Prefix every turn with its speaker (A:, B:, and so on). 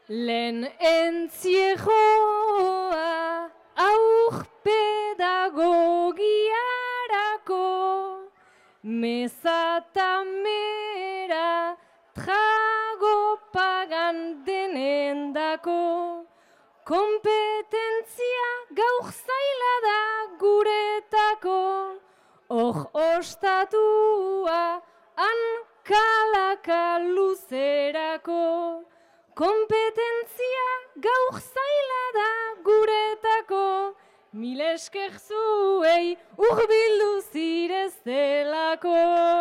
A: Lehen entziegoa aur pedagogiarako, mezatamera trago pagan denendako, kompetentzia gaur zaila da guretako, hor ostatua hankalaka luzerako, kompetentzia gaur zaila da guretako, mil esker zuei urbildu zireztelako.